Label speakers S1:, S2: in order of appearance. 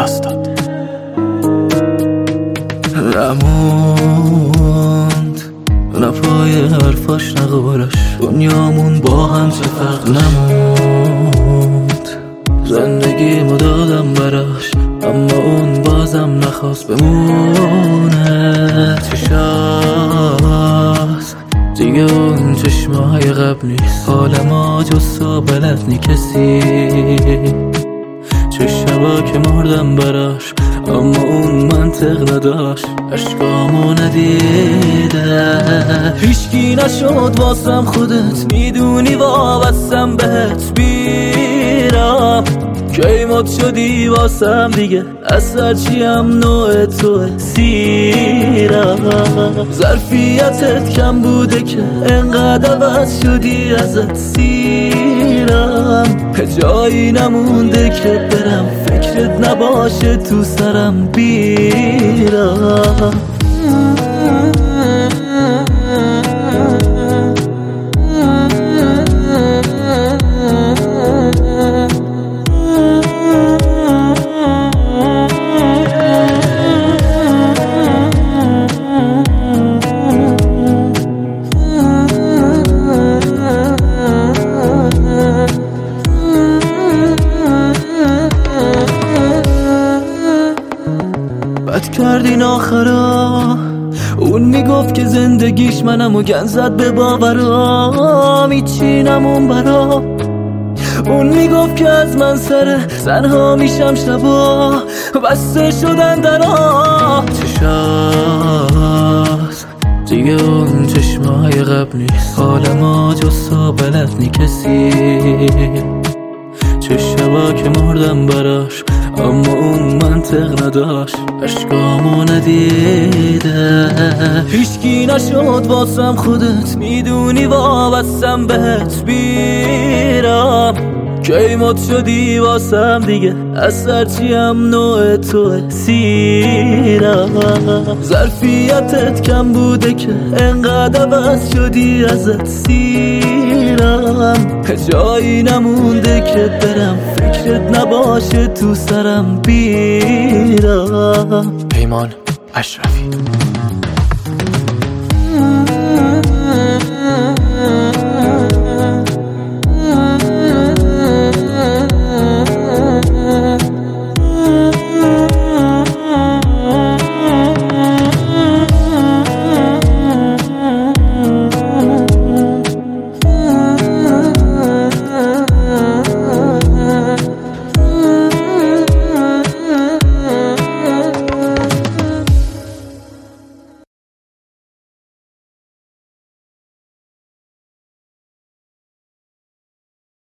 S1: استاد نموند نه پای حرفاش نه قولش دنیامون با هم چه فرق نموند زندگیمو دادم براش اما اون بازم نخواست بمونه چشاست دیگه اون چشمای قبل نیست حال ما جز تو بلد نی کسی چه شبا که مردم براش اما اون منطق نداشت عشقامو ندیده هیچکی نشد واسم خودت میدونی وابستم بهت بیرم کی مد شدی واسم دیگه از هرچیم نوع توه سیرم ظرفیتت کم بوده که انقدر بس شدی ازت سیرم جایی نمونده که برم فکرت نباشه تو سرم بیرم بد کردین آخرا اون میگفت که زندگیش منم و گن زد به باورام هیچی نمون برا اون میگفت که از من سر تنها میشم شبا بسته شدن درا چشاست دیگه اون چشمای قبل نیست حال ما جز تو بلد نی کسی چه شبا که مردم براش اما اون منطق نداشت عشقامو ندیده هیچکی نشد واسم خودت میدونی وابستم بهت بیرم کی مد شدی واسم دیگه از هرچیم نوع توه سیرم ظرفیتت کم بوده که انقدر بس شدی ازت سیرم جایی نمونده که برم فکرت نباشه تو سرم بیرم
S2: پیمان اشرفی